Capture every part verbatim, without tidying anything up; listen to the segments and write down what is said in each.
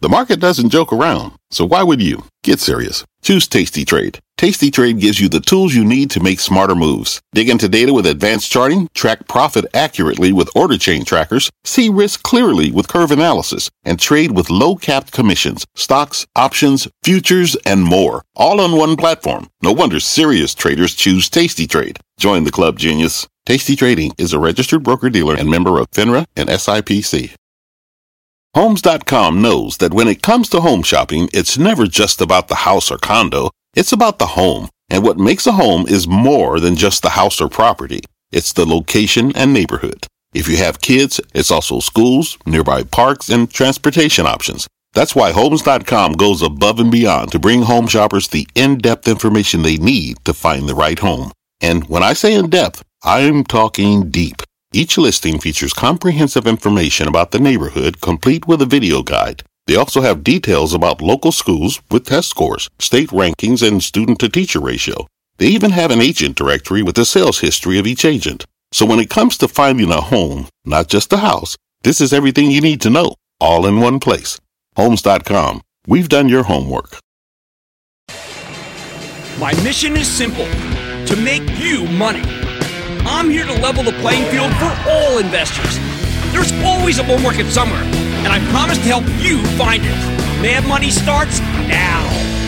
The market doesn't joke around, so why would you? Get serious. Choose Tasty Trade. Tasty Trade gives you the tools you need to make smarter moves. Dig into data with advanced charting, track profit accurately with order chain trackers, see risk clearly with curve analysis, and trade with low-capped commissions, stocks, options, futures, and more. All on one platform. No wonder serious traders choose Tasty Trade. Join the club, genius. Tasty Trading is a registered broker-dealer and member of FINRA and S I P C. Homes dot com knows that when it comes to home shopping, it's never just about the house or condo. It's about the home. And what makes a home is more than just the house or property. It's the location and neighborhood. If you have kids, it's also schools, nearby parks, and transportation options. That's why Homes dot com goes above and beyond to bring home shoppers the in-depth information they need to find the right home. And when I say in-depth, I'm talking deep. Each listing features comprehensive information about the neighborhood, complete with a video guide. They also have details about local schools with test scores, state rankings, and student-to-teacher ratio. They even have an agent directory with the sales history of each agent. So when it comes to finding a home, not just a house, this is everything you need to know, all in one place. Homes dot com. We've done your homework. My mission is simple, to make you money. I'm here to level the playing field for all investors. There's always a bull market somewhere, and I promise to help you find it. Mad Money starts now.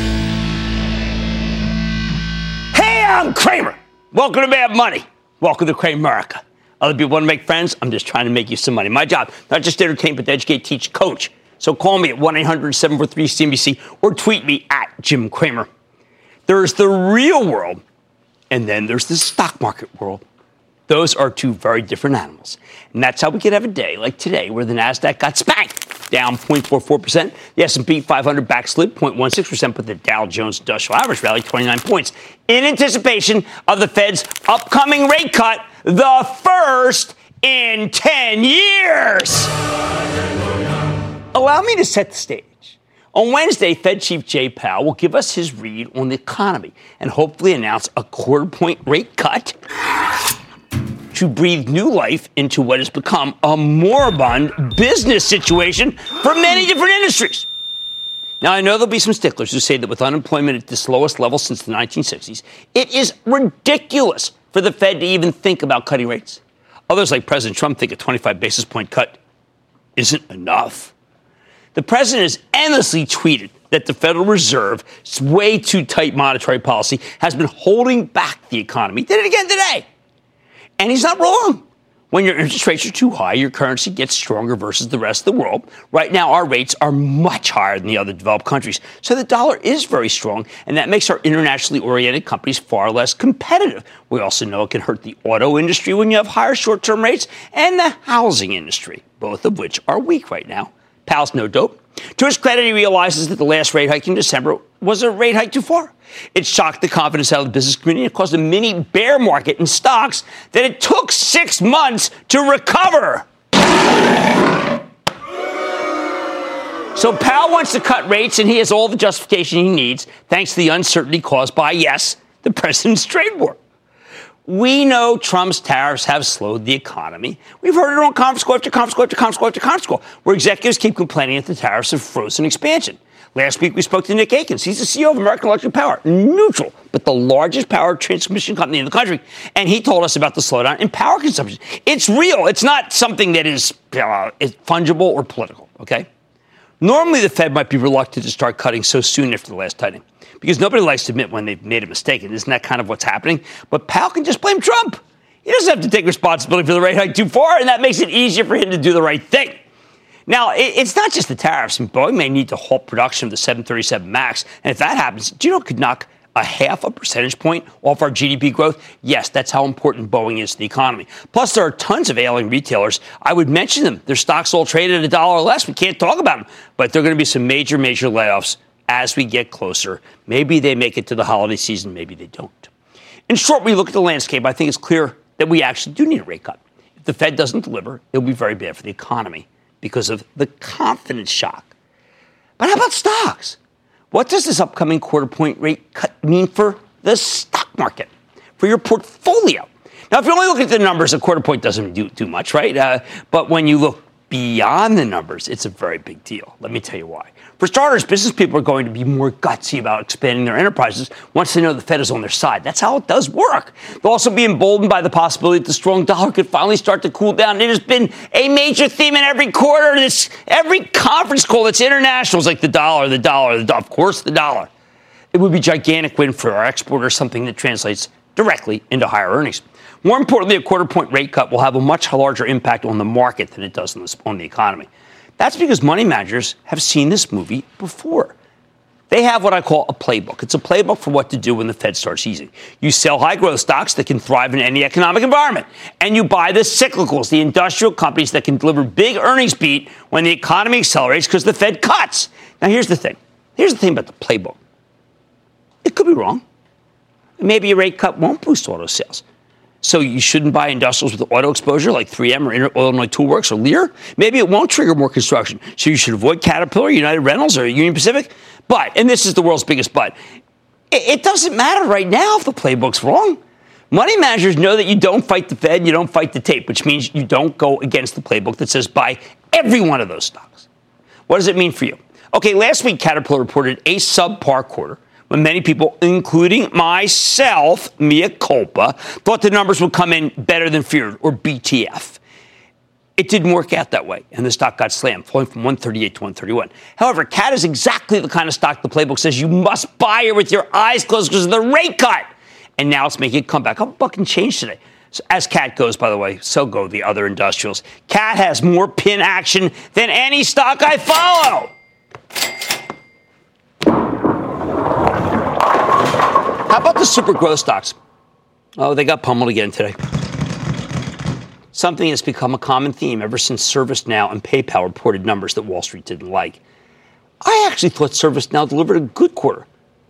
Hey, I'm Kramer. Welcome to Mad Money. Welcome to Kramerica. Other people want to make friends. I'm just trying to make you some money. My job, not just to entertain, but to educate, teach, coach. So call me at one eight hundred seven four three C N B C or tweet me at Jim Cramer. There's the real world, and then there's the stock market world. Those are two very different animals. And that's how we could have a day like today where the NASDAQ got spanked, down zero point four four percent. The S and P five hundred backslid zero point one six percent, but the Dow Jones Industrial Average rallied twenty-nine points in anticipation of the Fed's upcoming rate cut, the first in ten years. Allow me to set the stage. On Wednesday, Fed Chief Jay Powell will give us his read on the economy and hopefully announce a quarter-point rate cut to breathe new life into what has become a moribund business situation for many different industries. Now, I know there'll be some sticklers who say that with unemployment at this lowest level since the nineteen sixties, it is ridiculous for the Fed to even think about cutting rates. Others, like President Trump, think a twenty-five basis point cut isn't enough. The president has endlessly tweeted that the Federal Reserve's way too tight monetary policy has been holding back the economy. Did it again today. And he's not wrong. When your interest rates are too high, your currency gets stronger versus the rest of the world. Right now, our rates are much higher than the other developed countries. So the dollar is very strong, and that makes our internationally oriented companies far less competitive. We also know it can hurt the auto industry when you have higher short-term rates, and the housing industry, both of which are weak right now. Powell's no dope. To his credit, he realizes that the last rate hike in December was a rate hike too far. It shocked the confidence out of the business community and caused a mini bear market in stocks that it took six months to recover. So Powell wants to cut rates, and he has all the justification he needs, thanks to the uncertainty caused by, yes, the president's trade war. We know Trump's tariffs have slowed the economy. We've heard it on conference call after conference call after conference call after conference call, where executives keep complaining that the tariffs have frozen expansion. Last week, we spoke to Nick Akins. He's the C E O of American Electric Power, neutral, but the largest power transmission company in the country. And he told us about the slowdown in power consumption. It's real. It's not something that is uh, fungible or political, okay? Normally, the Fed might be reluctant to start cutting so soon after the last tightening, because nobody likes to admit when they've made a mistake, and isn't that kind of what's happening? But Powell can just blame Trump. He doesn't have to take responsibility for the rate hike too far, and that makes it easier for him to do the right thing. Now, it's not just the tariffs. Boeing may need to halt production of the seven thirty-seven MAX, and if that happens, do you know it could knock a half a percentage point off our G D P growth? Yes, that's how important Boeing is to the economy. Plus, there are tons of ailing retailers. I would mention them. Their stocks all traded at a dollar or less. We can't talk about them. But there are going to be some major, major layoffs as we get closer. Maybe they make it to the holiday season. Maybe they don't. In short, we look at the landscape. I think it's clear that we actually do need a rate cut. If the Fed doesn't deliver, it'll be very bad for the economy because of the confidence shock. But how about stocks? What does this upcoming quarter point rate cut mean for the stock market, for your portfolio? Now, if you only look at the numbers, a quarter point doesn't do too much, right? Uh, but when you look beyond the numbers, it's a very big deal. Let me tell you why. For starters, business people are going to be more gutsy about expanding their enterprises once they know the Fed is on their side. That's how it does work. They'll also be emboldened by the possibility that the strong dollar could finally start to cool down. It has been a major theme in every quarter. This every conference call that's international is like the dollar, the dollar, the dollar. Of course, the dollar. It would be a gigantic win for our exporters, something that translates directly into higher earnings. More importantly, a quarter point rate cut will have a much larger impact on the market than it does on the, on the economy. That's because money managers have seen this movie before. They have what I call a playbook. It's a playbook for what to do when the Fed starts easing. You sell high-growth stocks that can thrive in any economic environment. And you buy the cyclicals, the industrial companies that can deliver big earnings beat when the economy accelerates because the Fed cuts. Now, here's the thing. Here's the thing about the playbook. It could be wrong. Maybe a rate cut won't boost auto sales. So you shouldn't buy industrials with auto exposure like three M or Illinois Toolworks or Lear. Maybe it won't trigger more construction. So you should avoid Caterpillar, United Rentals, or Union Pacific. But, and this is the world's biggest but, it doesn't matter right now if the playbook's wrong. Money managers know that you don't fight the Fed, you don't fight the tape, which means you don't go against the playbook that says buy every one of those stocks. What does it mean for you? Okay, last week Caterpillar reported a subpar quarter, when many people, including myself, mea culpa, thought the numbers would come in better than feared, or B T F. It didn't work out that way, and the stock got slammed, falling from one thirty-eight to one thirty-one. However, C A T is exactly the kind of stock the playbook says you must buy it with your eyes closed because of the rate cut. And now it's making a comeback. A buck and change today. So as C A T goes, by the way, so go the other industrials. C A T has more pin action than any stock I follow. How about the super growth stocks? Oh, they got pummeled again today. Something that's become a common theme ever since ServiceNow and PayPal reported numbers that Wall Street didn't like. I actually thought ServiceNow delivered a good quarter.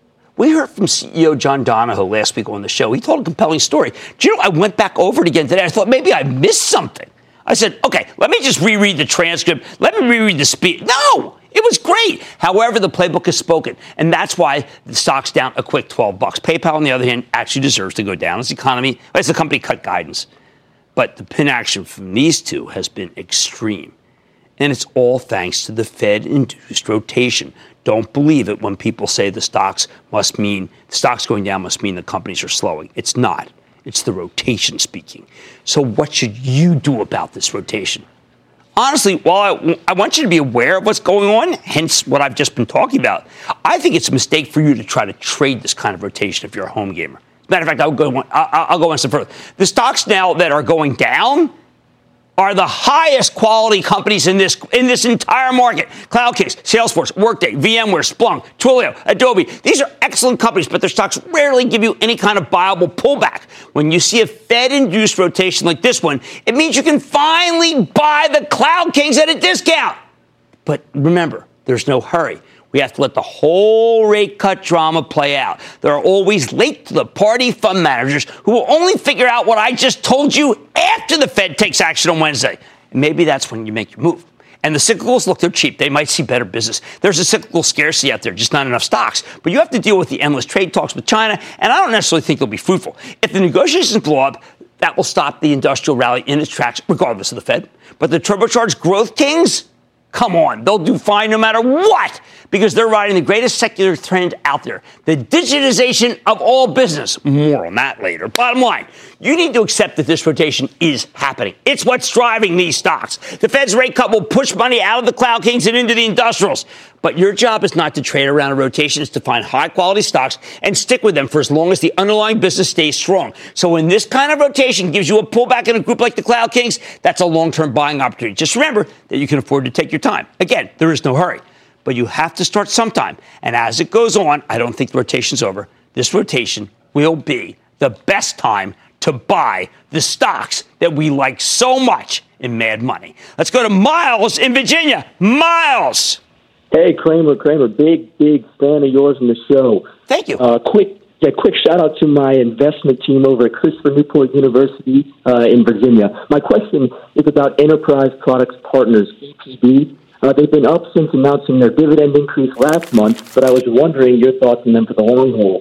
We heard from C E O John Donahoe last week on the show. He told a compelling story. Do you know, I went back over it again today. I thought maybe I missed something. I said, okay, let me just reread the transcript. Let me reread the speech. No! It was great. However, the playbook is spoken, and that's why the stock's down a quick twelve bucks. PayPal, on the other hand, actually deserves to go down as the economy, as the company cut guidance. But the pin action from these two has been extreme, and it's all thanks to the Fed-induced rotation. Don't believe it when people say the stocks must mean the stocks going down must mean the companies are slowing. It's not. It's the rotation speaking. So what should you do about this rotation? Honestly, while I, I want you to be aware of what's going on, hence what I've just been talking about, I think it's a mistake for you to try to trade this kind of rotation if you're a home gamer. Matter of fact, I'll go one, I'll, I'll go one step further. The stocks now that are going down are the highest quality companies in this in this entire market. CloudKings, Salesforce, Workday, VMware, Splunk, Twilio, Adobe. These are excellent companies, but their stocks rarely give you any kind of viable pullback. When you see a Fed-induced rotation like this one, it means you can finally buy the CloudKings at a discount. But remember, there's no hurry. We have to let the whole rate cut drama play out. There are always late to the party fund managers who will only figure out what I just told you after the Fed takes action on Wednesday. And maybe that's when you make your move. And the cyclicals, look, they're cheap. They might see better business. There's a cyclical scarcity out there, just not enough stocks. But you have to deal with the endless trade talks with China, and I don't necessarily think they'll be fruitful. If the negotiations blow up, that will stop the industrial rally in its tracks, regardless of the Fed. But the turbocharged growth kings, come on, they'll do fine no matter what, because they're riding the greatest secular trend out there, the digitization of all business. More on that later. Bottom line, you need to accept that this rotation is happening. It's what's driving these stocks. The Fed's rate cut will push money out of the CloudKings and into the industrials. But your job is not to trade around a rotation, it's to find high-quality stocks and stick with them for as long as the underlying business stays strong. So when this kind of rotation gives you a pullback in a group like the CloudKings, that's a long-term buying opportunity. Just remember that you can afford to take your time. Again, there is no hurry. But you have to start sometime. And as it goes on, I don't think the rotation's over. This rotation will be the best time to buy the stocks that we like so much in Mad Money. Let's go to Miles in Virginia. Miles. Hey, Cramer, Cramer, big, big fan of yours in the show. Thank you. Uh, quick, yeah, quick shout out to my investment team over at Christopher Newport University uh, in Virginia. My question is about Enterprise Products Partners, E P B. Uh, they've been up since announcing their dividend increase last month, but I was wondering your thoughts on them for the long haul.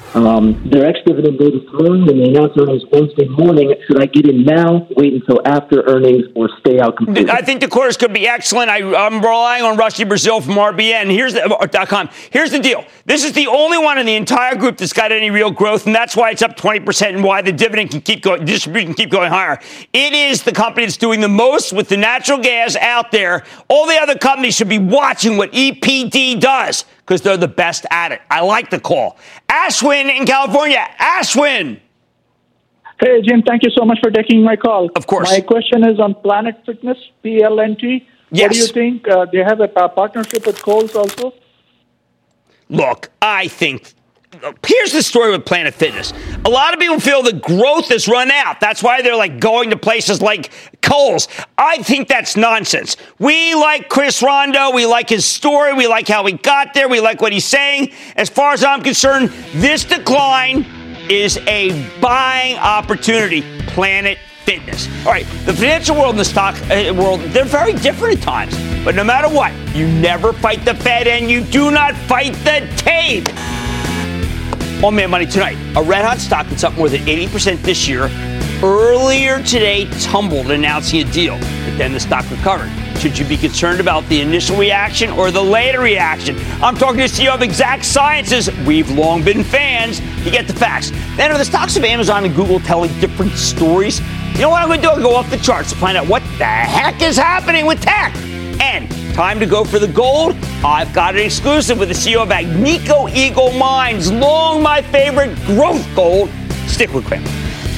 Um, their ex-dividend day this morning, and they announced earnings Wednesday morning. Should I get in now, wait until after earnings, or stay out completely? I think the quarters could be excellent. I, I'm relying on Rusty Brazil from R B N. Here's the, uh, .com. Here's the deal. This is the only one in the entire group that's got any real growth, and that's why it's up twenty percent and why the dividend can keep going, distribution can keep going higher. It is the company that's doing the most with the natural gas out there. All the other companies should be watching what E P D does because they're the best at it. I like the call. Ashwin in California. Ashwin. Hey, Jim, thank you so much for taking my call. Of course. My question is on Planet Fitness, P L N T. Yes. What do you think? Uh, they have a partnership with Kohl's also? Look, I think... Here's the story with Planet Fitness. A lot of people feel the growth has run out. That's why they're like going to places like Kohl's. I think that's nonsense. We like Chris Rondo. We like his story. We like how he got there. We like what he's saying. As far as I'm concerned, this decline is a buying opportunity. Planet Fitness. All right, the financial world and the stock uh, world, they're very different at times. But no matter what, you never fight the Fed and you do not fight the tape. On Mad Money tonight, a red-hot stock that's up more than eighty percent this year. Earlier today, tumbled announcing a deal, but then the stock recovered. Should you be concerned about the initial reaction or the later reaction? I'm talking to C E O of Exact Sciences. We've long been fans. You get the facts. Then are the stocks of Amazon and Google telling different stories? You know what I'm going to do? I'll go off the charts to find out what the heck is happening with tech. And time to go for the gold. I've got an exclusive with the C E O of Agnico Eagle Mines. Long my favorite growth gold. Stick with Cramer.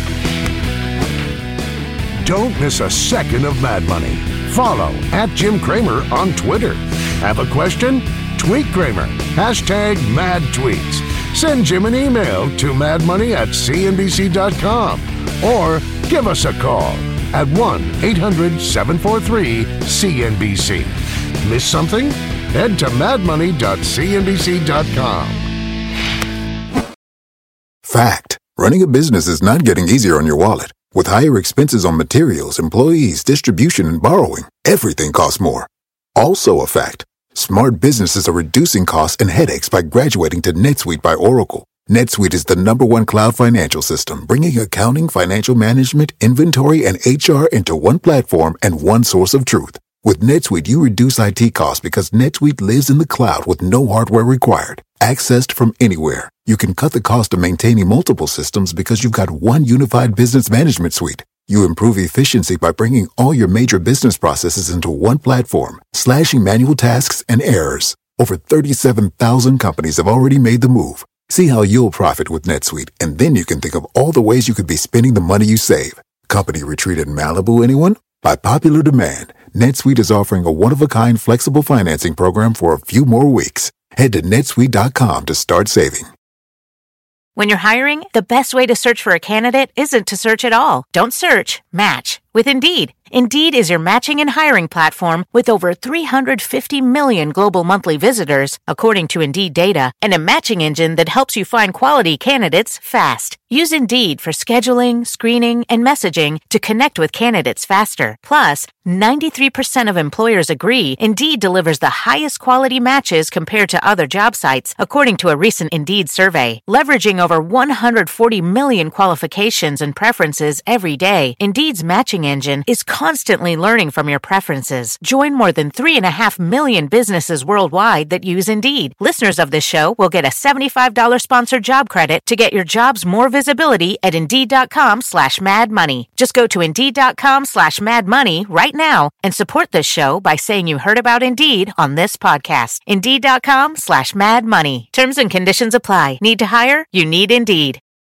Don't miss a second of Mad Money. Follow at Jim Cramer on Twitter. Have a question? Tweet Cramer. Hashtag Mad Tweets. Send Jim an email to madmoney at c n b c dot com or give us a call at one eight hundred seven four three C N B C. Miss something? Head to mad money dot c n b c dot com. Fact. Running a business is not getting easier on your wallet. With higher expenses on materials, employees, distribution, and borrowing, everything costs more. Also a fact. Smart businesses are reducing costs and headaches by graduating to NetSuite by Oracle. NetSuite is the number one cloud financial system, bringing accounting, financial management, inventory, and H R into one platform and one source of truth. With NetSuite, you reduce I T costs because NetSuite lives in the cloud with no hardware required, accessed from anywhere. You can cut the cost of maintaining multiple systems because you've got one unified business management suite. You improve efficiency by bringing all your major business processes into one platform, slashing manual tasks and errors. Over thirty-seven thousand companies have already made the move. See how you'll profit with NetSuite, and then you can think of all the ways you could be spending the money you save. Company retreat in Malibu, anyone? By popular demand, NetSuite is offering a one-of-a-kind flexible financing program for a few more weeks. Head to netsuite dot com to start saving. When you're hiring, the best way to search for a candidate isn't to search at all. Don't search, match with Indeed. Indeed is your matching and hiring platform with over three hundred fifty million global monthly visitors, according to Indeed data, and a matching engine that helps you find quality candidates fast. Use Indeed for scheduling, screening, and messaging to connect with candidates faster. Plus, ninety-three percent of employers agree Indeed delivers the highest quality matches compared to other job sites, according to a recent Indeed survey. Leveraging over one hundred forty million qualifications and preferences every day, Indeed's matching engine is constantly learning from your preferences. Join more than three and a half million businesses worldwide that use Indeed. Listeners of this show will get a seventy-five dollars sponsored job credit to get your jobs more visibility at Indeed.com slash Mad Money. Just go to Indeed.com slash Mad Money right now and support this show by saying you heard about Indeed on this podcast. Indeed.com slash Mad Money. Terms and conditions apply. Need to hire? You need Indeed.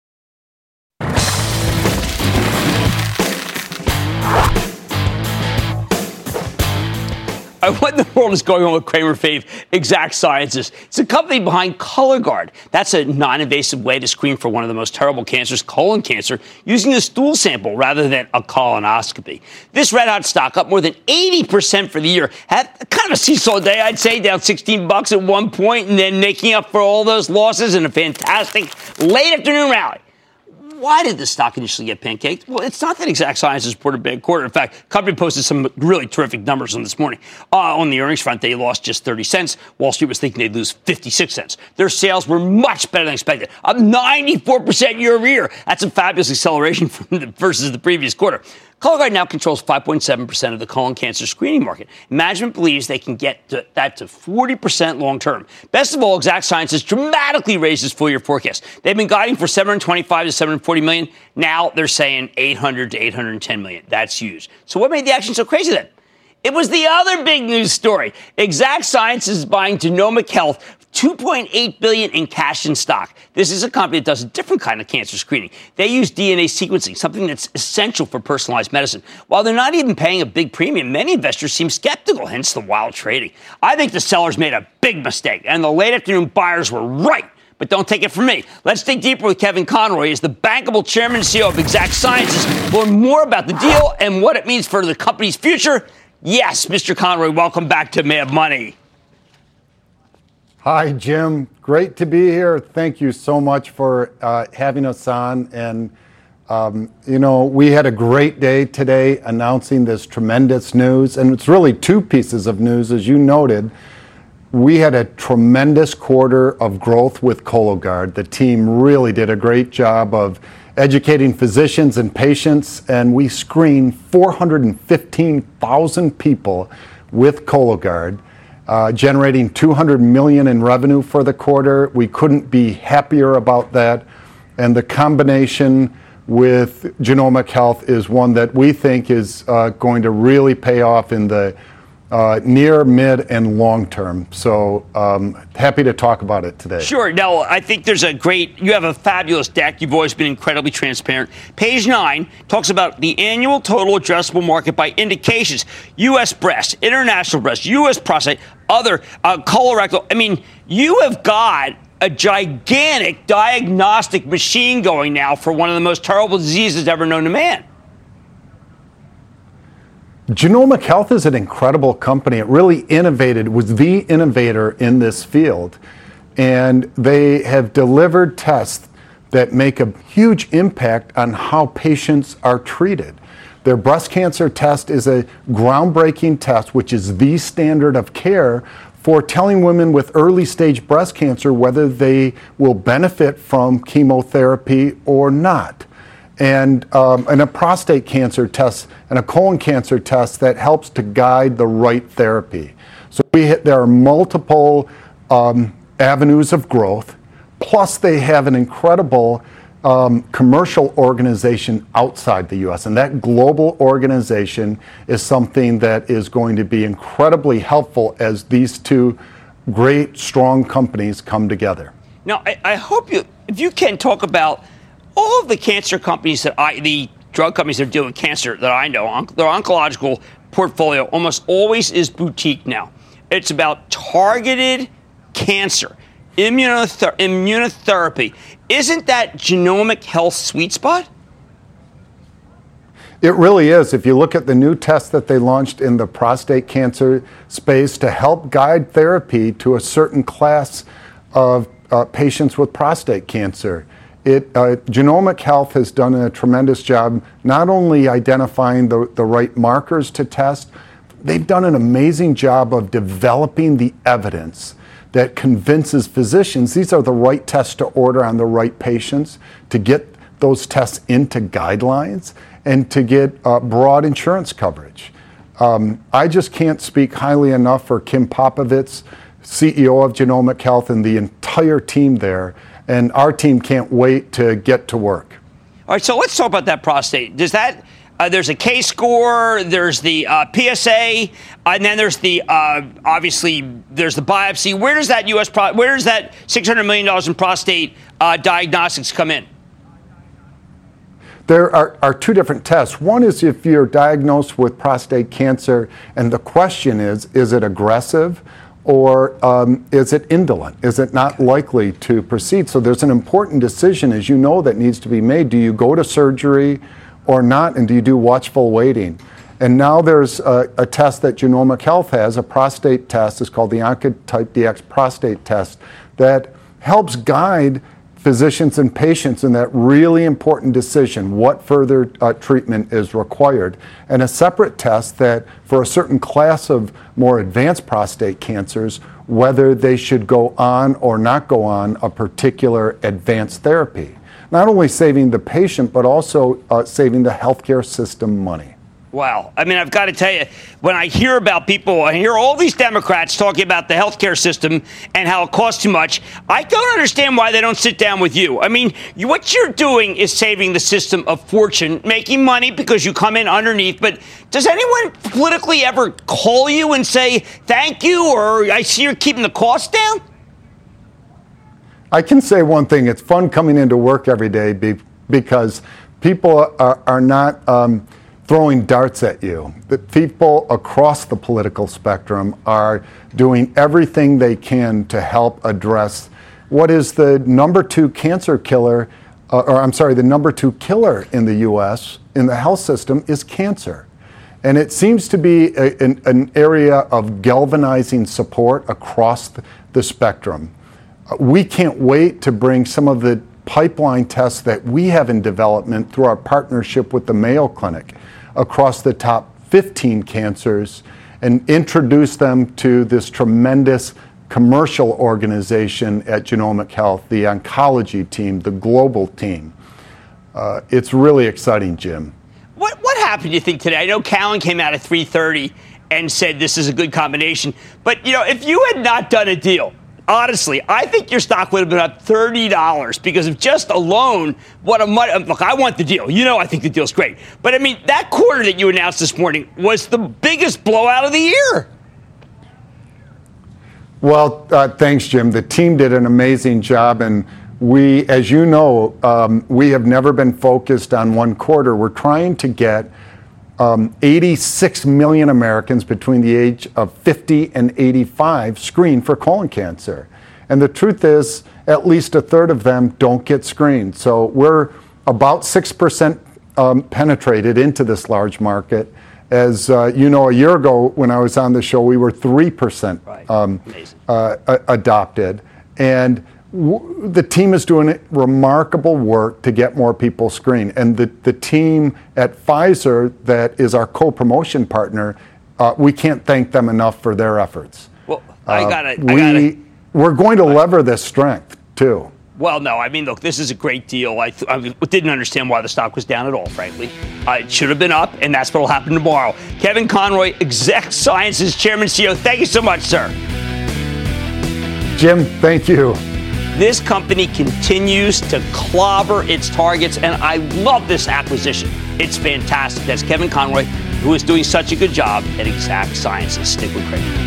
What in the world is going on with Cramer Fave Exact Sciences? It's a company behind ColorGuard. That's a non-invasive way to screen for one of the most terrible cancers, colon cancer, using a stool sample rather than a colonoscopy. This red-hot stock up more than eighty percent for the year. Had kind of a seesaw day, I'd say, down sixteen bucks at one point and then making up for all those losses in a fantastic late afternoon rally. Why did the stock initially get pancaked? Well, it's not that Exact Sciences reported a big quarter. In fact, the company posted some really terrific numbers on this morning. Uh, on the earnings front, they lost just thirty cents. Wall Street was thinking they'd lose fifty-six cents. Their sales were much better than expected, up ninety-four percent year over year. That's a fabulous acceleration from the, versus the previous quarter. Cologuard now controls five point seven percent of the colon cancer screening market. Management believes they can get to that to forty percent long term. Best of all, Exact Sciences dramatically raised its full year forecast. They've been guiding for seven hundred twenty-five to seven hundred forty million. Now they're saying eight hundred to eight hundred ten million. That's huge. So what made the action so crazy then? It was the other big news story. Exact Sciences is buying Genomic Health two point eight billion dollars in cash and stock. This is a company that does a different kind of cancer screening. They use D N A sequencing, something that's essential for personalized medicine. While they're not even paying a big premium, many investors seem skeptical, hence the wild trading. I think the sellers made a big mistake, and the late afternoon buyers were right. But don't take it from me. Let's dig deeper with Kevin Conroy. He's the bankable chairman and C E O of Exact Sciences. Learn more about the deal and what it means for the company's future. Yes, Mister Conroy, welcome back to Mad Money. Hi, Jim. Great to be here. Thank you so much for uh, having us on. And, um, you know, we had a great day today announcing this tremendous news. And it's really two pieces of news, as you noted. We had a tremendous quarter of growth with Cologuard. The team really did a great job of educating physicians and patients, and we screened four hundred fifteen thousand people with Cologuard, uh, generating two hundred million dollars in revenue for the quarter. We couldn't be happier about that, and the combination with Genomic Health is one that we think is uh, going to really pay off in the Uh, near, mid, and long term. So um, happy to talk about it today. Sure. Now, I think there's a great, you have a fabulous deck. You've always been incredibly transparent. Page nine talks about the annual total addressable market by indications. U S breast, international breast, U S prostate, other uh, colorectal. I mean, you have got a gigantic diagnostic machine going now for one of the most terrible diseases ever known to man. Genomic Health is an incredible company. It really innovated, was the innovator in this field. And they have delivered tests that make a huge impact on how patients are treated. Their breast cancer test is a groundbreaking test, which is the standard of care for telling women with early stage breast cancer whether they will benefit from chemotherapy or not. And, um, and a prostate cancer test and a colon cancer test that helps to guide the right therapy. So we hit, there are multiple um, avenues of growth, plus they have an incredible um, commercial organization outside the U S, and that global organization is something that is going to be incredibly helpful as these two great, strong companies come together. Now, I, I hope you, if you can talk about all of the cancer companies that I, the drug companies that are dealing with cancer that I know, their oncological portfolio almost always is boutique now. It's about targeted cancer, immunother- immunotherapy. Isn't that Genomic Health sweet spot? It really is. If you look at the new test that they launched in the prostate cancer space to help guide therapy to a certain class of uh, patients with prostate cancer, It, uh, Genomic Health has done a tremendous job not only identifying the, the right markers to test, they've done an amazing job of developing the evidence that convinces physicians these are the right tests to order on the right patients, to get those tests into guidelines, and to get uh, broad insurance coverage. Um, I just can't speak highly enough for Kim Popovits, C E O of Genomic Health, and the entire team there. And our team can't wait to get to work. All right, so let's talk about that prostate. Does that, uh, there's a K score, there's the uh, P S A, and then there's the, uh, obviously, there's the biopsy. Where does that U S, pro- where does that six hundred million dollars in prostate uh, diagnostics come in? There are, are two different tests. One is if you're diagnosed with prostate cancer, and the question is, is it aggressive? Or um, is it indolent? Is it not likely to proceed? So there's an important decision, as you know, that needs to be made. Do you go to surgery or not? And do you do watchful waiting? And now there's a, a test that Genomic Health has, a prostate test. It's called the Oncotype D X prostate test that helps guide physicians and patients in that really important decision, what further uh, treatment is required, and a separate test that for a certain class of more advanced prostate cancers, whether they should go on or not go on a particular advanced therapy. Not only saving the patient, but also uh, saving the healthcare system money. Wow. I mean, I've got to tell you, when I hear about people, I hear all these Democrats talking about the healthcare system and how it costs too much. I don't understand why they don't sit down with you. I mean, you, what you're doing is saving the system a fortune, making money because you come in underneath. But does anyone politically ever call you and say, thank you, or I see you're keeping the costs down? I can say one thing. It's fun coming into work every day be, because people are, are not um, throwing darts at you. The people across the political spectrum are doing everything they can to help address what is the number two cancer killer, uh, or I'm sorry, the number two killer in the U S in the health system is cancer. And it seems to be a, an, an area of galvanizing support across the, the spectrum. Uh, we can't wait to bring some of the pipeline tests that we have in development through our partnership with the Mayo Clinic across the top fifteen cancers and introduce them to this tremendous commercial organization at Genomic Health, the oncology team, the global team. Uh, it's really exciting, Jim. What what happened, do you think, today? I know Cowen came out at three thirty and said this is a good combination. But, you know, if you had not done a deal, honestly, I think your stock would have been up thirty dollars because of just alone what a money. Look, I want the deal. You know I think the deal's great. But, I mean, that quarter that you announced this morning was the biggest blowout of the year. Well, uh, thanks, Jim. The team did an amazing job. And we, as you know, um, we have never been focused on one quarter. We're trying to get Um, eighty-six million Americans between the age of fifty and eighty-five screened for colon cancer. And the truth is, at least a third of them don't get screened. So we're about six percent um, penetrated into this large market. As uh, you know, a year ago when I was on the show, we were three percent right. um, uh, adopted. And w- the team is doing remarkable work to get more people screened. And the, the team at Pfizer that is our co-promotion partner, uh, we can't thank them enough for their efforts. Well, I Uh, got it. we, gotta, we're going to lever this strength, too. Well, no, I mean, look, this is a great deal. I, th- I didn't understand why the stock was down at all, frankly. Uh, it should have been up, and that's what will happen tomorrow. Kevin Conroy, Exact Sciences Chairman and C E O, thank you so much, sir. Jim, thank you. This company continues to clobber its targets, and I love this acquisition. It's fantastic. That's Kevin Conroy, who is doing such a good job at Exact Sciences. Stick with Craig.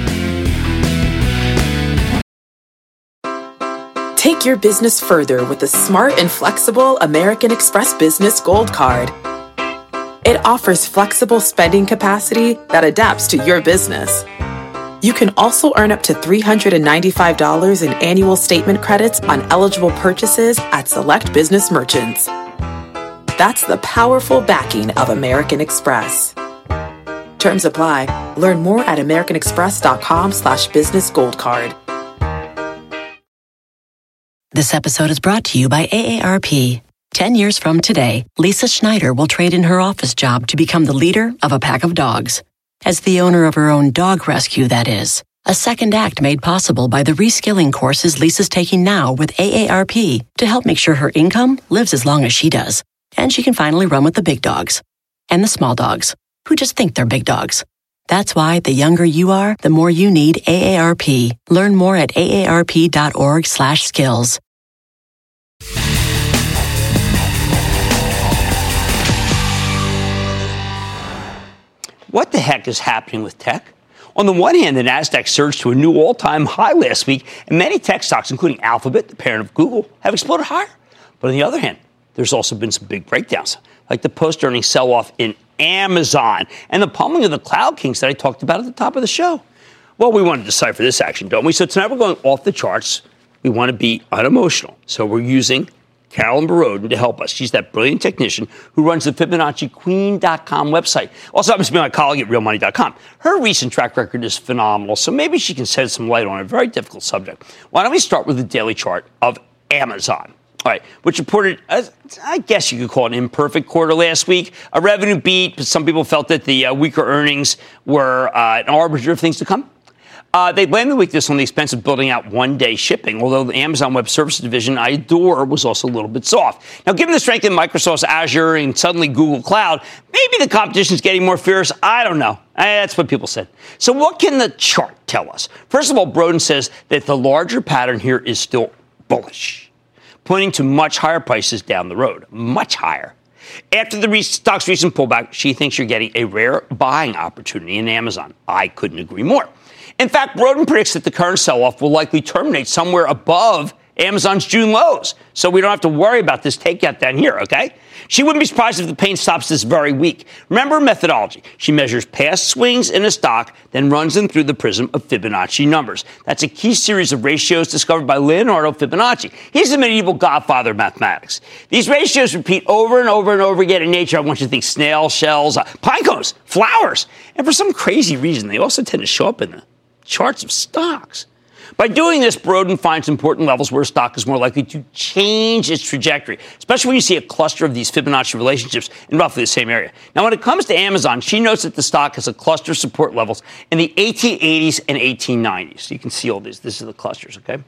Take your business further with the smart and flexible American Express Business Gold Card. It offers flexible spending capacity that adapts to your business. You can also earn up to three hundred ninety-five dollars in annual statement credits on eligible purchases at select business merchants. That's the powerful backing of American Express. Terms apply. Learn more at americanexpress.com slash business gold card. This episode is brought to you by A A R P. Ten years from today, Lisa Schneider will trade in her office job to become the leader of a pack of dogs. As the owner of her own dog rescue, that is. A second act made possible by the reskilling courses Lisa's taking now with A A R P to help make sure her income lives as long as she does. And she can finally run with the big dogs. And the small dogs, who just think they're big dogs. That's why the younger you are, the more you need A A R P. Learn more at aarp.org slash skills. What the heck is happening with tech? On the one hand, the NASDAQ surged to a new all-time high last week, and many tech stocks, including Alphabet, the parent of Google, have exploded higher. But on the other hand, there's also been some big breakdowns, like the post-earnings sell-off in Amazon and the pummeling of the cloud kings that I talked about at the top of the show. Well, we want to decipher this action, don't we? So tonight we're going off the charts. We want to be unemotional. So we're using Carolyn Borodin to help us. She's that brilliant technician who runs the Fibonacci Queen dot com website. Also happens to be my colleague at Real Money dot com. Her recent track record is phenomenal, so maybe she can shed some light on a very difficult subject. Why don't we start with the daily chart of Amazon? All right, which reported, uh, I guess you could call it an imperfect quarter last week. A revenue beat, but some people felt that the uh, weaker earnings were uh, an arbiter of things to come. Uh, they blamed the weakness on the expense of building out one-day shipping, although the Amazon Web Services division, I adore, was also a little bit soft. Now, given the strength in Microsoft's Azure and suddenly Google Cloud, maybe the competition is getting more fierce. I don't know. That's what people said. So what can the chart tell us? First of all, Broden says that the larger pattern here is still bullish, pointing to much higher prices down the road, much higher. After the re- stock's recent pullback, she thinks you're getting a rare buying opportunity in Amazon. I couldn't agree more. In fact, Broden predicts that the current sell-off will likely terminate somewhere above Amazon's June lows, so we don't have to worry about this takeout down here, okay? She wouldn't be surprised if the pain stops this very week. Remember her methodology. She measures past swings in a stock, then runs them through the prism of Fibonacci numbers. That's a key series of ratios discovered by Leonardo Fibonacci. He's the medieval godfather of mathematics. These ratios repeat over and over and over again in nature. I want you to think snail shells, uh, pine cones, flowers. And for some crazy reason, they also tend to show up in the charts of stocks. By doing this, Broden finds important levels where a stock is more likely to change its trajectory, especially when you see a cluster of these Fibonacci relationships in roughly the same area. Now, when it comes to Amazon, she notes that the stock has a cluster of support levels in the eighteen eighties and eighteen nineties. So you can see all these. This is the clusters, okay?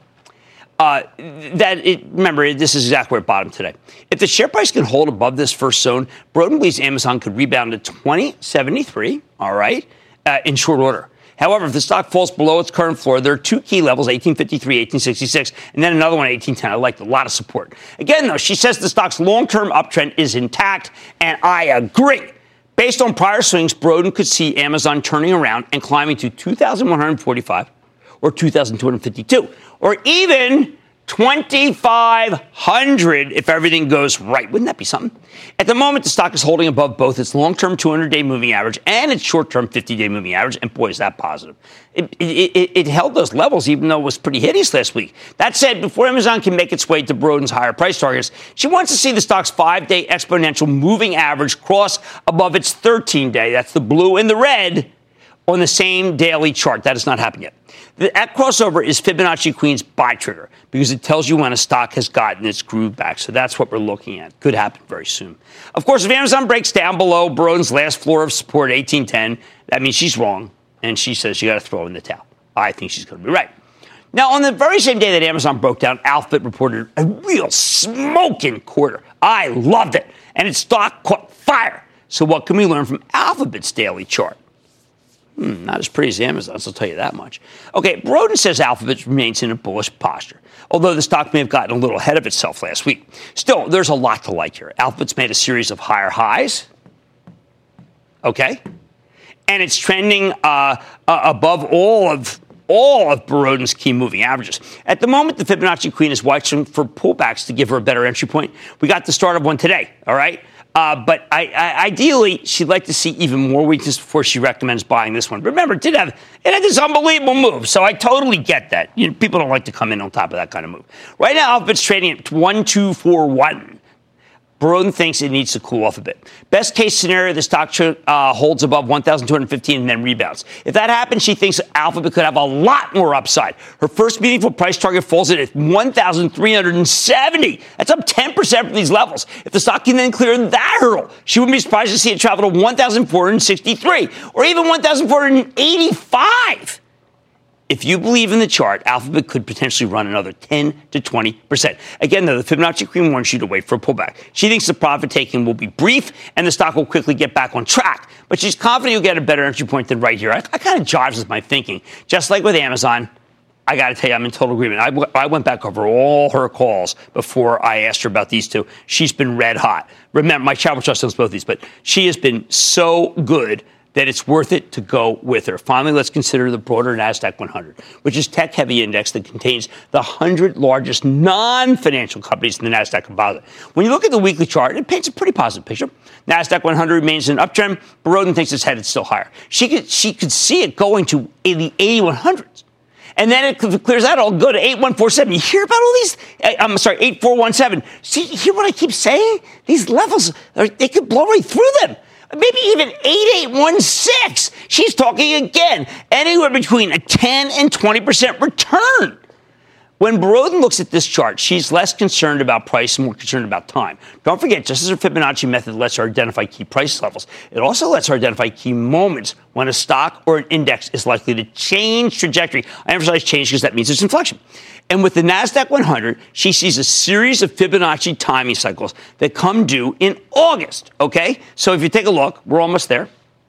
Uh, that it, remember, this is exactly where it bottomed today. If the share price can hold above this first zone, Broden believes Amazon could rebound to twenty seventy-three, all right, uh, in short order. However, if the stock falls below its current floor, there are two key levels, eighteen fifty-three, eighteen sixty-six, and then another one, eighteen ten. I like a lot of support. Again, though, she says the stock's long-term uptrend is intact, and I agree. Based on prior swings, Broden could see Amazon turning around and climbing to two thousand one hundred forty-five or two thousand two hundred fifty-two, or even twenty-five hundred if everything goes right. Wouldn't that be something? At the moment, the stock is holding above both its long-term two hundred day moving average and its short-term fifty day moving average, and boy, is that positive. It, it, it, it held those levels even though it was pretty hideous last week. That said, before Amazon can make its way to Broden's higher price targets, she wants to see the stock's five-day exponential moving average cross above its thirteen day. That's the blue and the red on the same daily chart. That has not happened yet. That crossover is Fibonacci Queen's buy trigger because it tells you when a stock has gotten its groove back. So that's what we're looking at. Could happen very soon. Of course, if Amazon breaks down below Broden's last floor of support, eighteen ten, that means she's wrong. And she says you got to throw in the towel. I think she's going to be right. Now, on the very same day that Amazon broke down, Alphabet reported a real smoking quarter. I loved it. And its stock caught fire. So what can we learn from Alphabet's daily chart? Hmm, not as pretty as Amazon's, I'll tell you that much. Okay, Broden says Alphabet remains in a bullish posture, although the stock may have gotten a little ahead of itself last week. Still, there's a lot to like here. Alphabet's made a series of higher highs, okay, and it's trending uh, uh, above all of all of Broden's key moving averages. At the moment, the Fibonacci Queen is watching for pullbacks to give her a better entry point. We got the start of one today, all right? Uh, but I, I, ideally, she'd like to see even more weakness before she recommends buying this one. Remember, it did have it had this unbelievable move, so I totally get that. You know, people don't like to come in on top of that kind of move. Right now, Alphabet's trading at one two four one. Broden thinks it needs to cool off a bit. Best case scenario, the stock uh, holds above one thousand two hundred fifteen and then rebounds. If that happens, she thinks Alphabet could have a lot more upside. Her first meaningful price target falls at one thousand three hundred seventy. That's up ten percent from these levels. If the stock can then clear that hurdle, she wouldn't be surprised to see it travel to one thousand four hundred sixty-three or even one thousand four hundred eighty-five. If you believe in the chart, Alphabet could potentially run another ten to twenty percent. Again, though, the Fibonacci Queen warns you to wait for a pullback. She thinks the profit taking will be brief and the stock will quickly get back on track. But she's confident you'll get a better entry point than right here. I, I kind of jives with my thinking. Just like with Amazon, I got to tell you, I'm in total agreement. I, w- I went back over all her calls before I asked her about these two. She's been red hot. Remember, my Travel Trust owns both these, but she has been so good that it's worth it to go with her. Finally, let's consider the broader NASDAQ one hundred, which is a tech-heavy index that contains the one hundred largest non-financial companies in the NASDAQ composite. When you look at the weekly chart, it paints a pretty positive picture. NASDAQ one hundred remains in an uptrend, but Broden thinks it's headed still higher. She could, she could see it going to the eighty-one hundreds. And then it clears out, it'll go to eight one four seven. You hear about all these? I'm sorry, eight four one seven. See, you hear what I keep saying? These levels, they could blow right through them. Maybe even eight eight one six. She's talking again. Anywhere between a ten and twenty percent return. When Borodin looks at this chart, she's less concerned about price and more concerned about time. Don't forget, just as her Fibonacci method lets her identify key price levels, it also lets her identify key moments when a stock or an index is likely to change trajectory. I emphasize change because that means it's inflection. And with the NASDAQ one hundred, she sees a series of Fibonacci timing cycles that come due in August, okay? So if you take a look, we're almost there.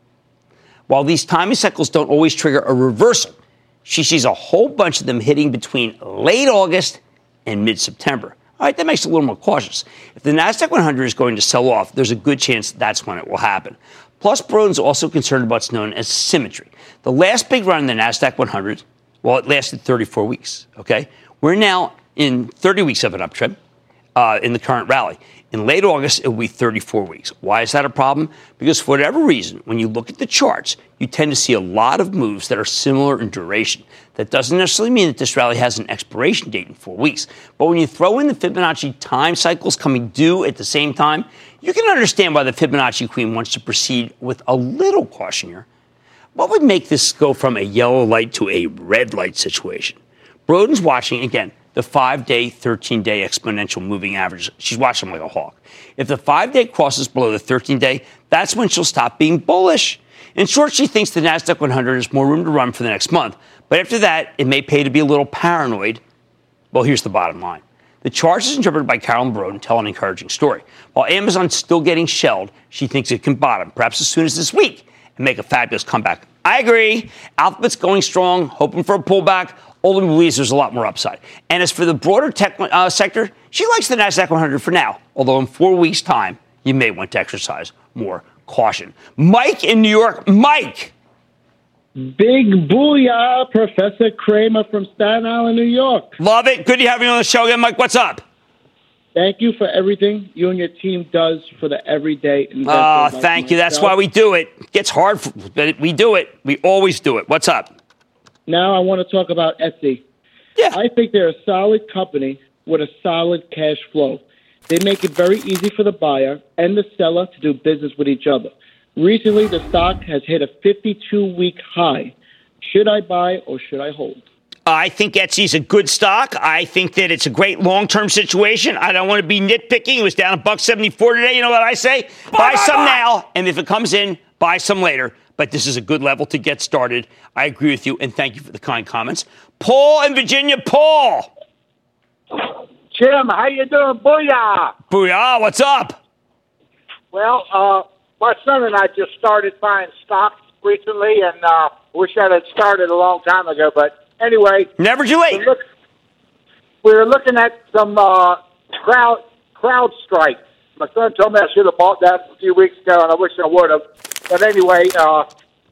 While these timing cycles don't always trigger a reversal, she sees a whole bunch of them hitting between late August and mid-September. All right, that makes it a little more cautious. If the NASDAQ one hundred is going to sell off, there's a good chance that's when it will happen. Plus, Borodin's also concerned about what's known as symmetry. The last big run in the NASDAQ one hundred, well, it lasted thirty-four weeks, okay? We're now in thirty weeks of an uptrend uh, in the current rally. In late August, it will be thirty-four weeks. Why is that a problem? Because for whatever reason, when you look at the charts, you tend to see a lot of moves that are similar in duration. That doesn't necessarily mean that this rally has an expiration date in four weeks. But when you throw in the Fibonacci time cycles coming due at the same time, you can understand why the Fibonacci queen wants to proceed with a little caution here. What would make this go from a yellow light to a red light situation? Borodin's watching, again, the five-day, thirteen-day exponential moving average. She's watching like a hawk. If the five-day crosses below the thirteen-day, that's when she'll stop being bullish. In short, she thinks the NASDAQ one hundred has more room to run for the next month. But after that, it may pay to be a little paranoid. Well, here's the bottom line. The chart is interpreted by Carolyn Borodin tell an encouraging story. While Amazon's still getting shelled, she thinks it can bottom, perhaps as soon as this week, and make a fabulous comeback. I agree. Alphabet's going strong, hoping for a pullback. Oldham believes there's a lot more upside. And as for the broader tech uh, sector, she likes the NASDAQ one hundred for now, although in four weeks' time, you may want to exercise more caution. Mike in New York. Mike! Big booyah, Professor Kramer from Staten Island, New York. Love it. Good to have you on the show again, Mike. What's up? Thank you for everything you and your team does for the everyday investor. Oh, like thank you. That's myself. why we do it. It gets hard, for, but we do it. We always do it. What's up? Now I want to talk about Etsy. Yeah. I think they're a solid company with a solid cash flow. They make it very easy for the buyer and the seller to do business with each other. Recently, the stock has hit a fifty-two week high. Should I buy or should I hold? I think Etsy's a good stock. I think that it's a great long-term situation. I don't want to be nitpicking. It was down a buck seventy-four today. You know what I say? Buy, buy some buy. now, and if it comes in, buy some later. But this is a good level to get started. I agree with you, and thank you for the kind comments. Paul in Virginia. Paul. Jim, how you doing? Booyah. Booyah. What's up? Well, uh, my son and I just started buying stocks recently, and uh, wish I had started a long time ago. But anyway. Never too late. We, look, we were looking at some uh, crowd CrowdStrike. My son told me I should have bought that a few weeks ago, and I wish I would have. But anyway, uh,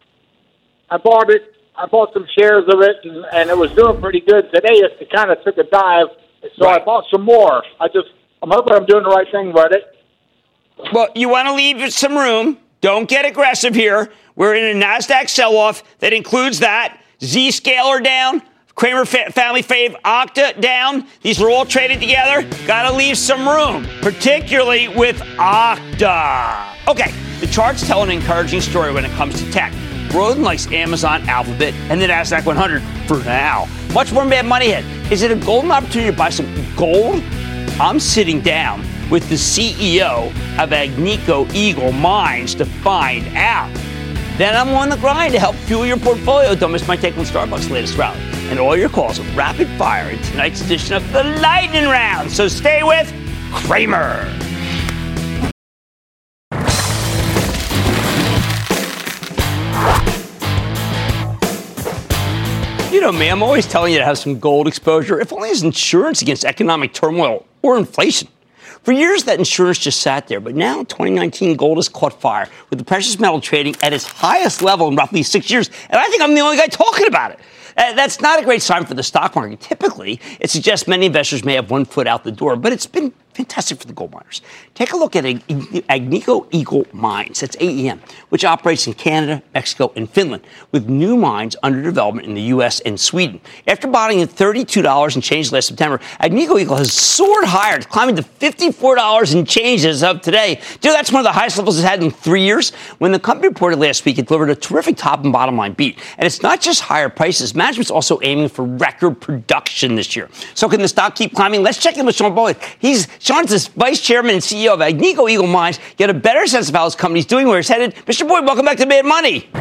I bought it. I bought some shares of it, and, and it was doing pretty good. Today, it, it kind of took a dive, so right. I bought some more. I just, I'm hoping I'm doing the right thing with it. Well, you want to leave some room. Don't get aggressive here. We're in a NASDAQ sell-off that includes that. Zscaler down. Kramer fa- family fave, Okta down. These are all traded together. Got to leave some room, particularly with Okta. Okay, the charts tell an encouraging story when it comes to tech. Borodin likes Amazon, Alphabet, and the NASDAQ one hundred for now. Much more Mad Money ahead. Is it a golden opportunity to buy some gold? I'm sitting down with the C E O of Agnico Eagle Mines to find out. Then I'm on the grind to help fuel your portfolio. Don't miss my take on Starbucks' latest rally. And all your calls are rapid fire in tonight's edition of the Lightning Round. So stay with Kramer. You know me, I'm always telling you to have some gold exposure, if only as insurance against economic turmoil or inflation. For years, that insurance just sat there, but now twenty nineteen gold has caught fire, with the precious metal trading at its highest level in roughly six years, and I think I'm the only guy talking about it. Uh, that's not a great sign for the stock market. Typically, it suggests many investors may have one foot out the door, but it's been fantastic for the gold miners. Take a look at Agnico Eagle Mines, that's A E M, which operates in Canada, Mexico, and Finland, with new mines under development in the U S and Sweden. After bottoming at thirty-two dollars and change last September, Agnico Eagle has soared higher, climbing to fifty-four dollars and change as of today. Dude, that's one of the highest levels it's had in three years. When the company reported last week, it delivered a terrific top and bottom line beat. And it's not just higher prices. management's also aiming for record production this year. So can the stock keep climbing? Let's check in with Sean Boyd. He's Sean's the vice chairman and C E O of Agnico Eagle Mines. Get a better sense of how his company's doing, where it's headed. Mister Boyd, welcome back to Mad Money.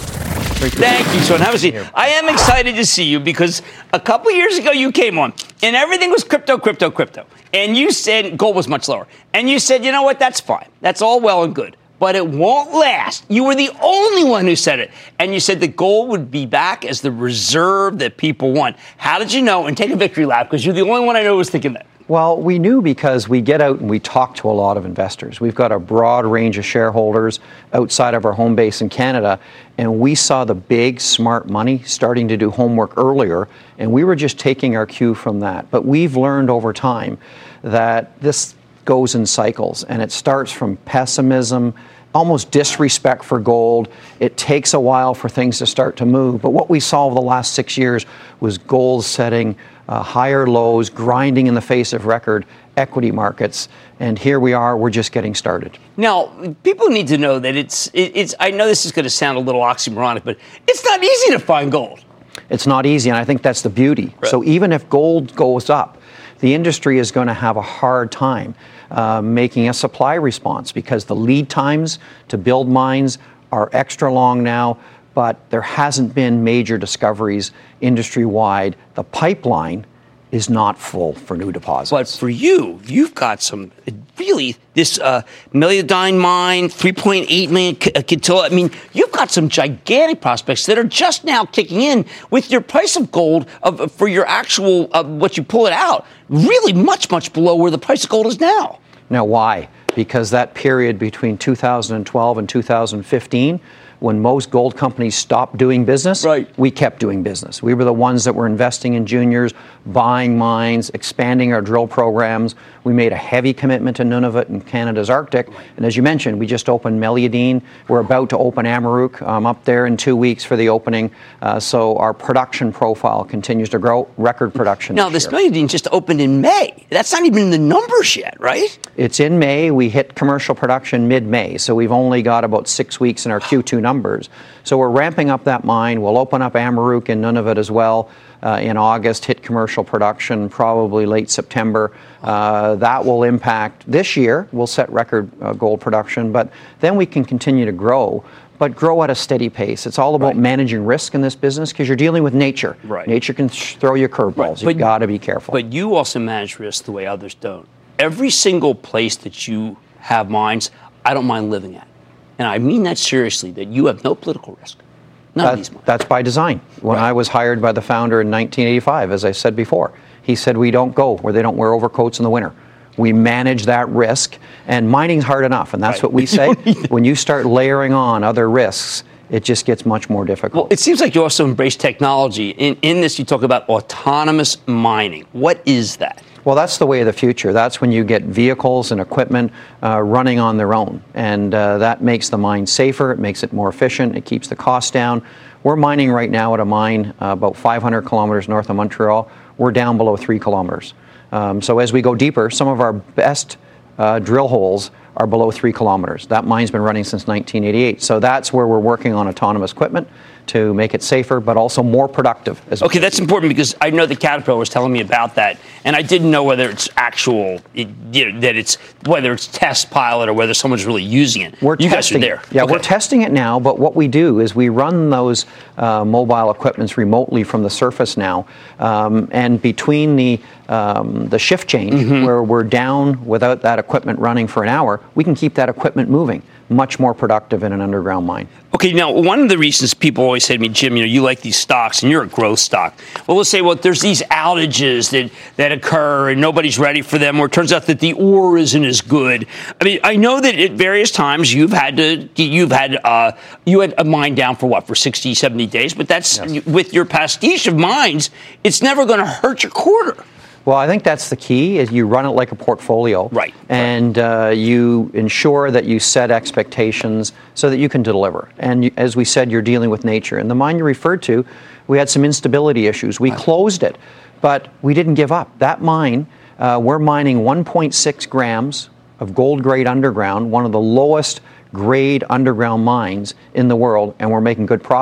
Thank you, Sean. Have a seat. I am excited to see you because a couple years ago you came on and everything was crypto, crypto, crypto. And you said gold was much lower. And you said, you know what, that's fine. That's all well and good. But it won't last. You were the only one who said it. And you said that gold would be back as the reserve that people want. How did you know? And take a victory lap because you're the only one I know who was thinking that. Well, we knew because we get out and we talk to a lot of investors. We've got a broad range of shareholders outside of our home base in Canada, and we saw the big, smart money starting to do homework earlier, and we were just taking our cue from that. But we've learned over time that this goes in cycles, and it starts from pessimism, almost disrespect for gold. It takes a while for things to start to move. But what we saw over the last six years was gold setting uh, higher lows, grinding in the face of record equity markets. And here we are, we're just getting started. Now, people need to know that it's, it, it's I know this is going to sound a little oxymoronic, but it's not easy to find gold. It's not easy, and I think that's the beauty. Right. So even if gold goes up, the industry is going to have a hard time uh, making a supply response because the lead times to build mines are extra long now, but there hasn't been major discoveries industry-wide. The pipeline is not full for new deposits. But for you, you've got some really, this uh, Meliadine mine, three point eight million Kittilä. I mean, you've got some gigantic prospects that are just now kicking in with your price of gold of, for your actual, uh, what you pull it out, really much, much below where the price of gold is now. Now, why? Because that period between two thousand twelve and two thousand fifteen, when most gold companies stopped doing business, right. we kept doing business. We were the ones that were investing in juniors, buying mines, expanding our drill programs. We made a heavy commitment to Nunavut and Canada's Arctic. And as you mentioned, we just opened Meliadine. We're about to open Amaruq. I'm up there in two weeks for the opening. Uh, so our production profile continues to grow, record production. Now, this, this Meliadine just opened in May. That's not even in the numbers yet, right? It's in May. We hit commercial production mid-May. So we've only got about six weeks in our Q two numbers. So we're ramping up that mine. We'll open up Amaruq and Nunavut as well uh, in August, hit commercial production probably late September. Uh, that will impact this year. We'll set record uh, gold production, but then we can continue to grow, but grow at a steady pace. It's all about right. managing risk in this business because you're dealing with nature. Right. Nature can sh- throw you curveballs. Right. You've got to be careful. But you also manage risk the way others don't. Every single place that you have mines, I don't mind living at. And I mean that seriously, that you have no political risk. None that, of these mines. That's by design. When right. I was hired by the founder in nineteen eighty-five, as I said before, he said we don't go where they don't wear overcoats in the winter. We manage that risk, and mining's hard enough, and that's right. what we say. When you start layering on other risks, it just gets much more difficult. Well, it seems like you also embrace technology. In, in this, you talk about autonomous mining. What is that? Well, that's the way of the future. That's when you get vehicles and equipment uh, running on their own. And uh, that makes the mine safer. It makes it more efficient. It keeps the cost down. We're mining right now at a mine uh, about five hundred kilometers north of Montreal. We're down below three kilometers. Um, so as we go deeper, some of our best uh, drill holes are below three kilometers. That mine's been running since nineteen eighty-eight. So that's where we're working on autonomous equipment to make it safer, but also more productive. As okay, that's important because I know that Caterpillar was telling me about that, and I didn't know whether it's actual, it, you know, that it's whether it's test pilot or whether someone's really using it. We're you testing guys are there. Yeah, okay. We're testing it now, but what we do is we run those uh, mobile equipments remotely from the surface now, um, and between the um, the shift change, mm-hmm. where we're down without that equipment running for an hour, we can keep that equipment moving. Much more productive in an underground mine. Okay, now, one of the reasons people always say to me, Jim, you know, you like these stocks and you're a growth stock. Well, let's say, well, there's these outages that, that occur and nobody's ready for them, or it turns out that the ore isn't as good. I mean, I know that at various times you've had to, you've had, uh, you had a mine down for what, for sixty, seventy days, but that's, yes. with your pastiche of mines, it's never going to hurt your quarter. Well, I think that's the key, is you run it like a portfolio. Right. And uh, you ensure that you set expectations so that you can deliver. And you, as we said, you're dealing with nature. And the mine you referred to, we had some instability issues. We closed it, but we didn't give up. That mine, uh, we're mining one point six grams of gold grade underground, one of the lowest grade underground mines in the world, and we're making good profit.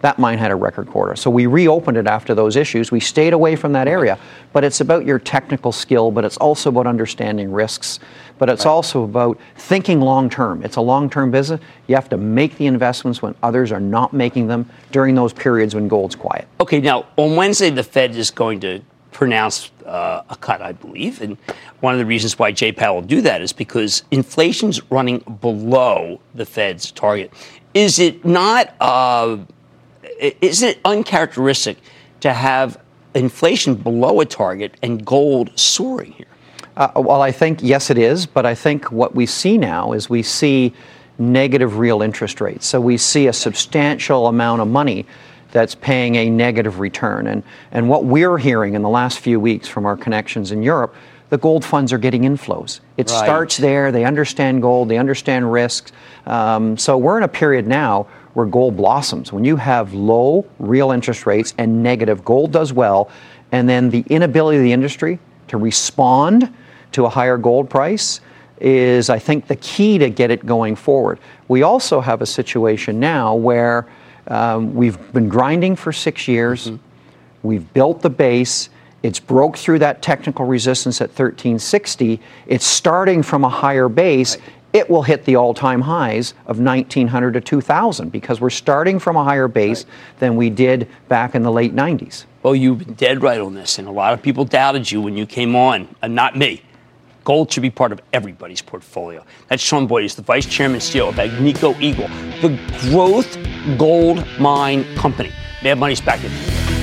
that mine had a record quarter. So we reopened it after those issues. We stayed away from that area. But it's about your technical skill, but it's also about understanding risks. But it's right. also about thinking long term. It's a long term business. You have to make the investments when others are not making them during those periods when gold's quiet. Okay, now on Wednesday, the Fed is going to pronounce uh, a cut, I believe. And one of the reasons why Jay Powell will do that is because inflation's running below the Fed's target. Is it not, uh, is it uncharacteristic to have inflation below a target and gold soaring here? Uh, well, I think, yes, it is. But I think what we see now is we see negative real interest rates. So we see a substantial amount of money that's paying a negative return. And, and what we're hearing in the last few weeks from our connections in Europe, the gold funds are getting inflows. It right. starts there. They understand gold. They understand risks. Um, so we're in a period now where gold blossoms. When you have low real interest rates and negative, gold does well. And then the inability of the industry to respond to a higher gold price is, I think, the key to get it going forward. We also have a situation now where Um, we've been grinding for six years. Mm-hmm. We've built the base. It's broke through that technical resistance at thirteen sixty. It's starting from a higher base. Right. It will hit the all-time highs of nineteen hundred to two thousand because we're starting from a higher base right. than we did back in the late nineties. Well, you've been dead right on this, and a lot of people doubted you when you came on, and not me. Gold should be part of everybody's portfolio. That's Sean Boyd. He's the vice chairman and C E O of Agnico Eagle, the growth gold mine company. Mad Money's back in.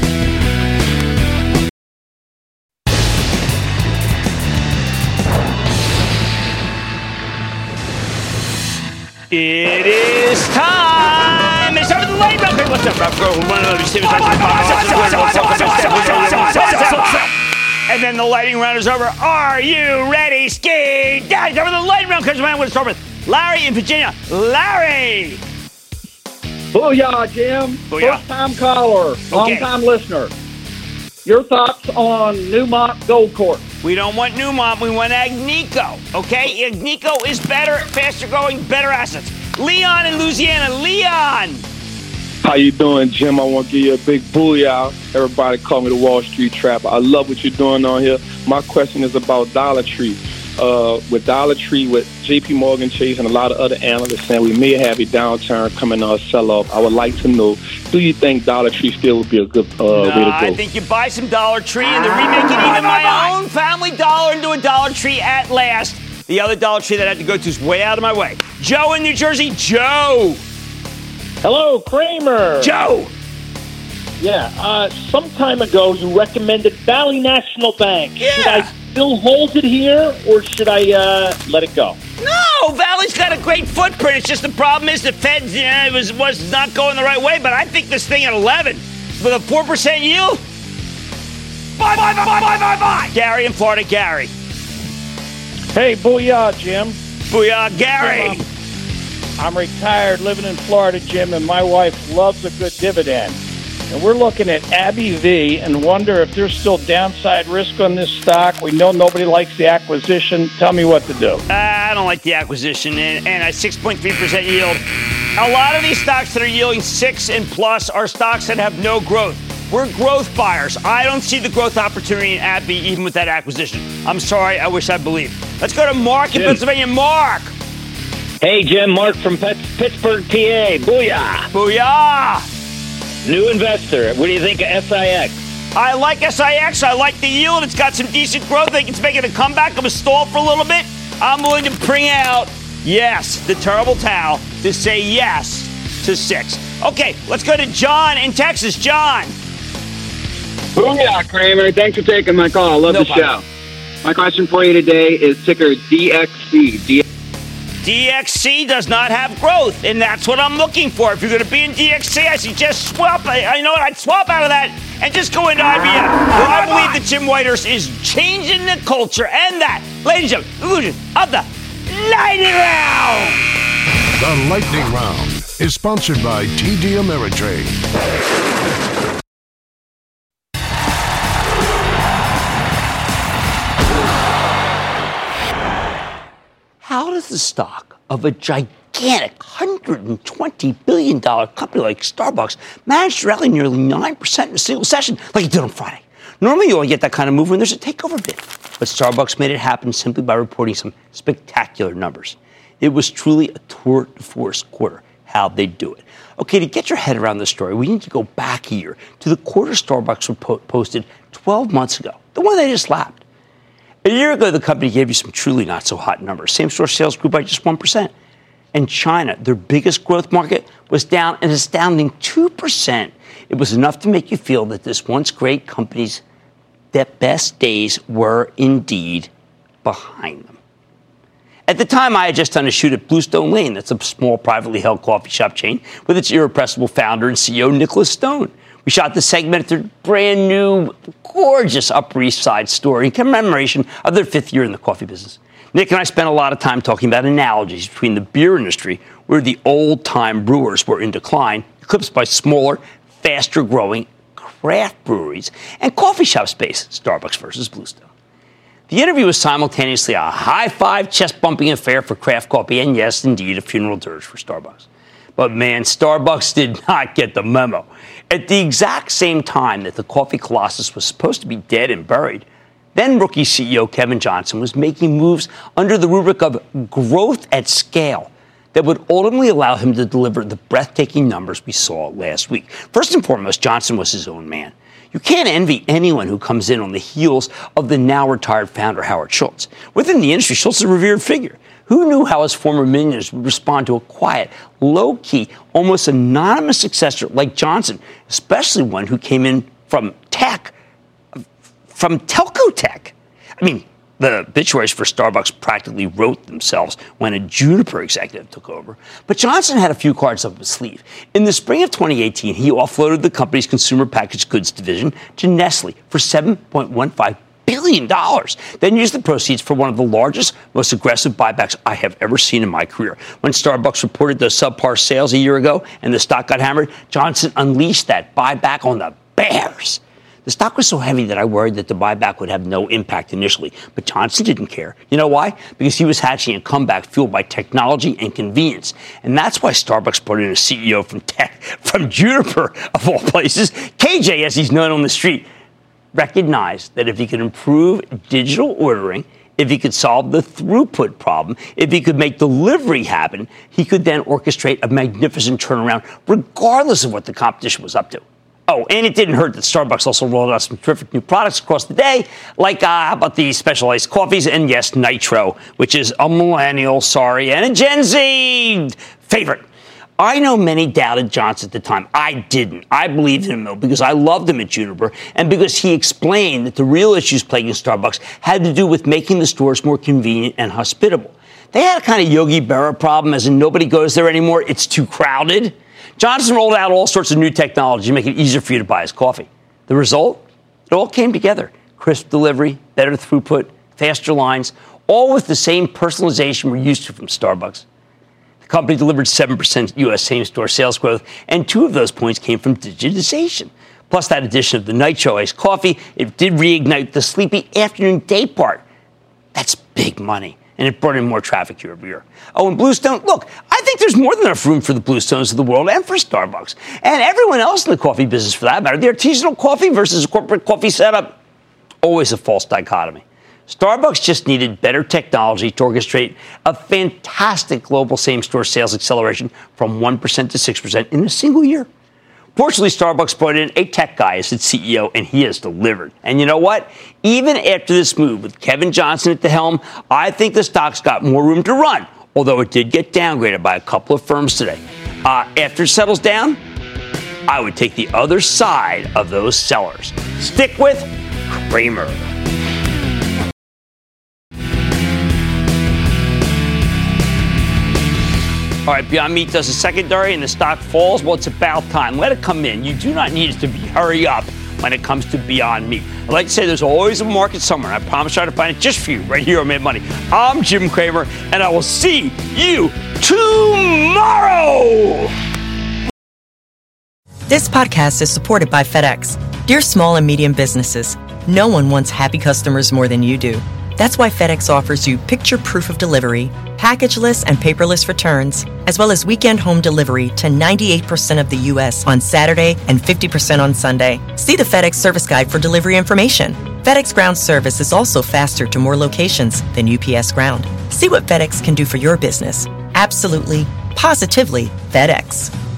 It is time. It's over the late round. What's up, bro? And then the lightning round is over. Are you ready, Ski? Guys, over the lightning round, because I'm going to start with Larry in Virginia. Larry! Booyah, Jim. Booyah. First-time caller, Okay. long-time listener. Your thoughts on Newmont Gold Corp? We don't want Newmont. We want Agnico. Okay? Agnico is better, faster growing, better assets. Leon in Louisiana. Leon! How you doing, Jim? I want to give you a big booyah. Everybody call me the Wall Street Trapper. I love what you're doing on here. My question is about Dollar Tree. Uh, with Dollar Tree, with J P Morgan Chase and a lot of other analysts saying we may have a downturn coming on a sell-off, I would like to know, do you think Dollar Tree still would be a good uh, no, way to go? I think you buy some Dollar Tree and they're remaking even my own family dollar into a Dollar Tree at last. The other Dollar Tree that I had to go to is way out of my way. Joe in New Jersey. Joe! Hello, Kramer. Joe! Yeah, uh, some time ago you recommended Valley National Bank. Yeah. Should I still hold it here, or should I uh, let it go? No, Valley's got a great footprint. It's just the problem is the Fed uh, was was not going the right way. But I think this thing at eleven with a four percent yield. Buy, buy, buy, buy, buy, buy, buy. Gary in Florida. Gary. Hey, booyah, Jim. Booyah, Gary. Jim, I'm, I'm retired, living in Florida, Jim, and my wife loves a good dividend. And we're looking at Abbey V and wonder if there's still downside risk on this stock. We know nobody likes the acquisition. Tell me what to do. Uh, I don't like the acquisition. And, and a six point three percent yield. A lot of these stocks that are yielding six and plus are stocks that have no growth. We're growth buyers. I don't see the growth opportunity in Abbey even with that acquisition. I'm sorry. I wish I believed. Let's go to Mark in Jim. Pennsylvania. Mark. Hey, Jim. Mark from Pittsburgh, P A. Booyah. Booyah. New investor. What do you think of S I X? I like S I X. I like the yield. It's got some decent growth. I think it's making a comeback. I'm a stall for a little bit. I'm willing to bring out, yes, the terrible towel to say yes to six. Okay, let's go to John in Texas. John. Booyah, Kramer. Thanks for taking my call. I love No the problem. show. My question for you today is ticker D X C. D- D X C does not have growth, and that's what I'm looking for. If you're going to be in D X C, I suggest swap. I, I know what I'd swap out of that and just go into I B M. Where I believe that Jim Whitehurst is changing the culture, and that, ladies and gentlemen, illusion of the Lightning Round. The Lightning Round is sponsored by T D Ameritrade. How does the stock of a gigantic gigantic one hundred twenty billion dollars company like Starbucks managed to rally nearly nine percent in a single session like it did on Friday. Normally, you only get that kind of move when there's a takeover bid. But Starbucks made it happen simply by reporting some spectacular numbers. It was truly a tour de force quarter. How'd they do it? Okay, to get your head around this story, we need to go back a year to the quarter Starbucks repo- posted twelve months ago, the one they just lapped. A year ago, the company gave you some truly not-so-hot numbers. Same-store sales grew by just one percent. And China, their biggest growth market, was down an astounding two percent. It was enough to make you feel that this once great company's best days were indeed behind them. At the time, I had just done a shoot at Bluestone Lane. That's a small, privately held coffee shop chain with its irrepressible founder and C E O, Nicholas Stone. We shot the segment at their brand new, gorgeous Upper East Side store in commemoration of their fifth year in the coffee business. Nick and I spent a lot of time talking about analogies between the beer industry, where the old-time brewers were in decline, eclipsed by smaller, faster-growing craft breweries, and coffee shop space, Starbucks versus Bluestone. The interview was simultaneously a high-five, chest-bumping affair for craft coffee, and yes, indeed, a funeral dirge for Starbucks. But man, Starbucks did not get the memo. At the exact same time that the coffee colossus was supposed to be dead and buried, then rookie C E O Kevin Johnson was making moves under the rubric of growth at scale that would ultimately allow him to deliver the breathtaking numbers we saw last week. First and foremost, Johnson was his own man. You can't envy anyone who comes in on the heels of the now-retired founder Howard Schultz. Within the industry, Schultz is a revered figure. Who knew how his former minions would respond to a quiet, low-key, almost anonymous successor like Johnson, especially one who came in from tech, from telco tech? I mean, the obituaries for Starbucks practically wrote themselves when a Juniper executive took over. But Johnson had a few cards up his sleeve. In the spring of twenty eighteen, he offloaded the company's consumer packaged goods division to Nestle for seven point one five billion dollars, then used the proceeds for one of the largest, most aggressive buybacks I have ever seen in my career. When Starbucks reported those subpar sales a year ago and the stock got hammered, Johnson unleashed that buyback on the bears. The stock was so heavy that I worried that the buyback would have no impact initially, but Johnson didn't care. You know why? Because he was hatching a comeback fueled by technology and convenience. And that's why Starbucks brought in a C E O from tech, from Juniper, of all places. K J, as he's known on the street, recognized that if he could improve digital ordering, if he could solve the throughput problem, if he could make delivery happen, he could then orchestrate a magnificent turnaround regardless of what the competition was up to. Oh, and it didn't hurt that Starbucks also rolled out some terrific new products across the day, like uh, how about the specialized coffees, and yes, Nitro, which is a millennial, sorry, and a Gen Z favorite. I know many doubted Johnson at the time. I didn't. I believed in him, though, because I loved him at Juniper, and because he explained that the real issues plaguing Starbucks had to do with making the stores more convenient and hospitable. They had a kind of Yogi Berra problem, as in nobody goes there anymore. It's too crowded. Johnson rolled out all sorts of new technology to make it easier for you to buy his coffee. The result? It all came together. Crisp delivery, better throughput, faster lines, all with the same personalization we're used to from Starbucks. The company delivered seven percent U S same-store sales growth, and two of those points came from digitization. Plus that addition of the Nitro iced coffee, it did reignite the sleepy afternoon day part. That's big money. And it brought in more traffic year over year. Oh, and Bluestone, look, I think there's more than enough room for the Bluestones of the world and for Starbucks. And everyone else in the coffee business, for that matter. The artisanal coffee versus a corporate coffee setup, always a false dichotomy. Starbucks just needed better technology to orchestrate a fantastic global same-store sales acceleration from one percent to six percent in a single year. Fortunately, Starbucks brought in a tech guy as its C E O, and he has delivered. And you know what? Even after this move with Kevin Johnson at the helm, I think the stock's got more room to run, although it did get downgraded by a couple of firms today. Uh, after it settles down, I would take the other side of those sellers. Stick with Cramer. All right, Beyond Meat does a secondary and the stock falls. Well, it's about time. Let it come in. You do not need it to be hurry up when it comes to Beyond Meat. I like to say there's always a market somewhere. I promise I'll try to find it just for you right here on Mad Money. I'm Jim Cramer, and I will see you tomorrow. This podcast is supported by FedEx. Dear small and medium businesses, no one wants happy customers more than you do. That's why FedEx offers you picture proof of delivery, packageless and paperless returns, as well as weekend home delivery to ninety-eight percent of the U S on Saturday and fifty percent on Sunday. See the FedEx service guide for delivery information. FedEx Ground service is also faster to more locations than U P S Ground. See what FedEx can do for your business. Absolutely, positively FedEx.